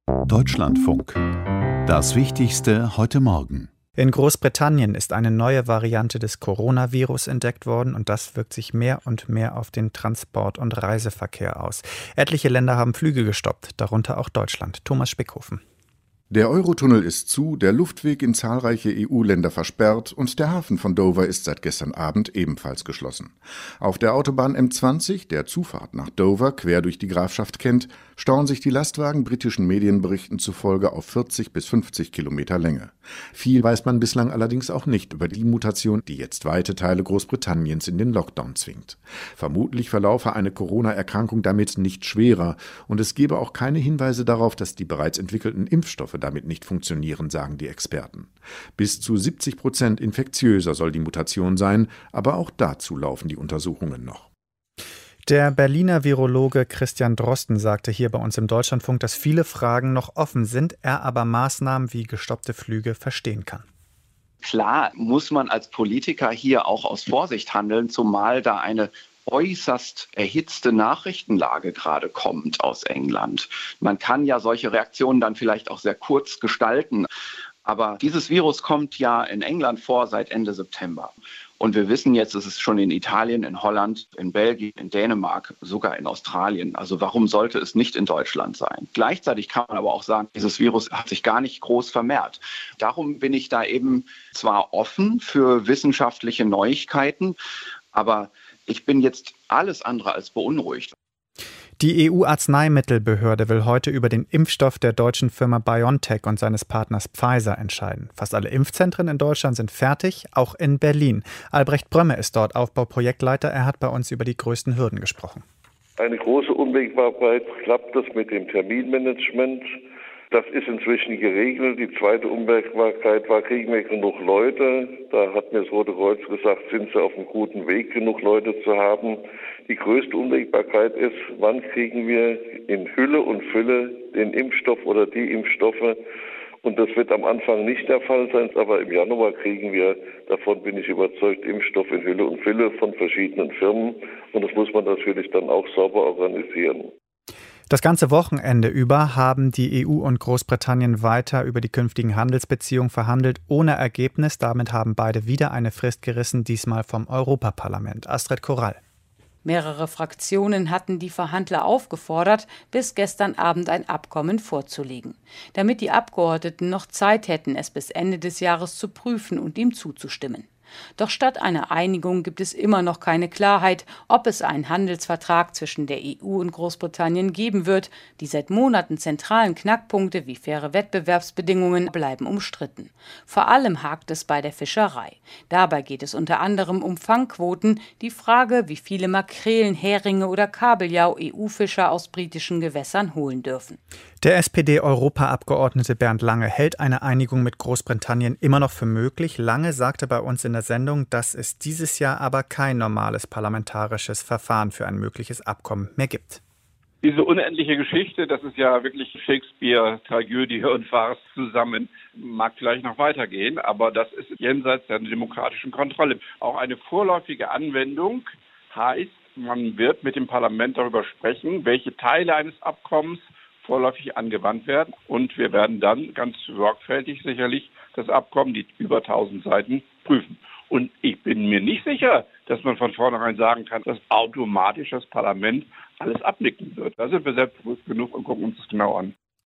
Deutschlandfunk. Das Wichtigste heute Morgen. In Großbritannien ist eine neue Variante des Coronavirus entdeckt worden und das wirkt sich mehr und mehr auf den Transport- und Reiseverkehr aus. Etliche Länder haben Flüge gestoppt, darunter auch Deutschland. Thomas Spickhofen. Der Eurotunnel ist zu, der Luftweg in zahlreiche EU-Länder versperrt und der Hafen von Dover ist seit gestern Abend ebenfalls geschlossen. Auf der Autobahn M20, der Zufahrt nach Dover quer durch die Grafschaft Kent, stauen sich die Lastwagen britischen Medienberichten zufolge auf 40 bis 50 Kilometer Länge. Viel weiß man bislang allerdings auch nicht über die Mutation, die jetzt weite Teile Großbritanniens in den Lockdown zwingt. Vermutlich verlaufe eine Corona-Erkrankung damit nicht schwerer und es gebe auch keine Hinweise darauf, dass die bereits entwickelten Impfstoffe damit nicht funktionieren, sagen die Experten. Bis zu 70% infektiöser soll die Mutation sein, aber auch dazu laufen die Untersuchungen noch. Der Berliner Virologe Christian Drosten sagte hier bei uns im Deutschlandfunk, dass viele Fragen noch offen sind, er aber Maßnahmen wie gestoppte Flüge verstehen kann. Klar muss man als Politiker hier auch aus Vorsicht handeln, zumal da eine äußerst erhitzte Nachrichtenlage gerade kommt aus England. Man kann ja solche Reaktionen dann vielleicht auch sehr kurz gestalten. Aber dieses Virus kommt ja in England vor seit Ende September. Und wir wissen jetzt, es ist schon in Italien, in Holland, in Belgien, in Dänemark, sogar in Australien. Also warum sollte es nicht in Deutschland sein? Gleichzeitig kann man aber auch sagen, dieses Virus hat sich gar nicht groß vermehrt. Darum bin ich da eben zwar offen für wissenschaftliche Neuigkeiten, aber ich bin jetzt alles andere als beunruhigt. Die EU-Arzneimittelbehörde will heute über den Impfstoff der deutschen Firma BioNTech und seines Partners Pfizer entscheiden. Fast alle Impfzentren in Deutschland sind fertig, auch in Berlin. Albrecht Brömme ist dort Aufbauprojektleiter. Er hat bei uns über die größten Hürden gesprochen. Eine große Unwägbarkeit, klappt das mit dem Terminmanagement? Das ist inzwischen geregelt. Die zweite Unwägbarkeit war, kriegen wir genug Leute? Da hat mir das Rote Kreuz gesagt, sind sie auf einem guten Weg, genug Leute zu haben. Die größte Unwägbarkeit ist, wann kriegen wir in Hülle und Fülle den Impfstoff oder die Impfstoffe? Und das wird am Anfang nicht der Fall sein, aber im Januar kriegen wir, davon bin ich überzeugt, Impfstoff in Hülle und Fülle von verschiedenen Firmen. Und das muss man natürlich dann auch sauber organisieren. Das ganze Wochenende über haben die EU und Großbritannien weiter über die künftigen Handelsbeziehungen verhandelt, ohne Ergebnis. Damit haben beide wieder eine Frist gerissen, diesmal vom Europaparlament. Astrid Korall. Mehrere Fraktionen hatten die Verhandler aufgefordert, bis gestern Abend ein Abkommen vorzulegen, damit die Abgeordneten noch Zeit hätten, es bis Ende des Jahres zu prüfen und ihm zuzustimmen. Doch statt einer Einigung gibt es immer noch keine Klarheit, ob es einen Handelsvertrag zwischen der EU und Großbritannien geben wird. Die seit Monaten zentralen Knackpunkte wie faire Wettbewerbsbedingungen bleiben umstritten. Vor allem hakt es bei der Fischerei. Dabei geht es unter anderem um Fangquoten, die Frage, wie viele Makrelen, Heringe oder Kabeljau EU-Fischer aus britischen Gewässern holen dürfen. Der SPD-Europaabgeordnete Bernd Lange hält eine Einigung mit Großbritannien immer noch für möglich. Lange sagte bei uns in der Sendung, dass es dieses Jahr aber kein normales parlamentarisches Verfahren für ein mögliches Abkommen mehr gibt. Diese unendliche Geschichte, das ist ja wirklich Shakespeare, Tragödie und Farce zusammen, mag vielleicht noch weitergehen, aber das ist jenseits der demokratischen Kontrolle. Auch eine vorläufige Anwendung heißt, man wird mit dem Parlament darüber sprechen, welche Teile eines Abkommens vorläufig angewandt werden. Und wir werden dann ganz sorgfältig sicherlich das Abkommen, die über 1000 Seiten, prüfen. Und ich bin mir nicht sicher, dass man von vornherein sagen kann, dass automatisch das Parlament alles abnicken wird. Da sind wir selbstbewusst genug und gucken uns das genau an.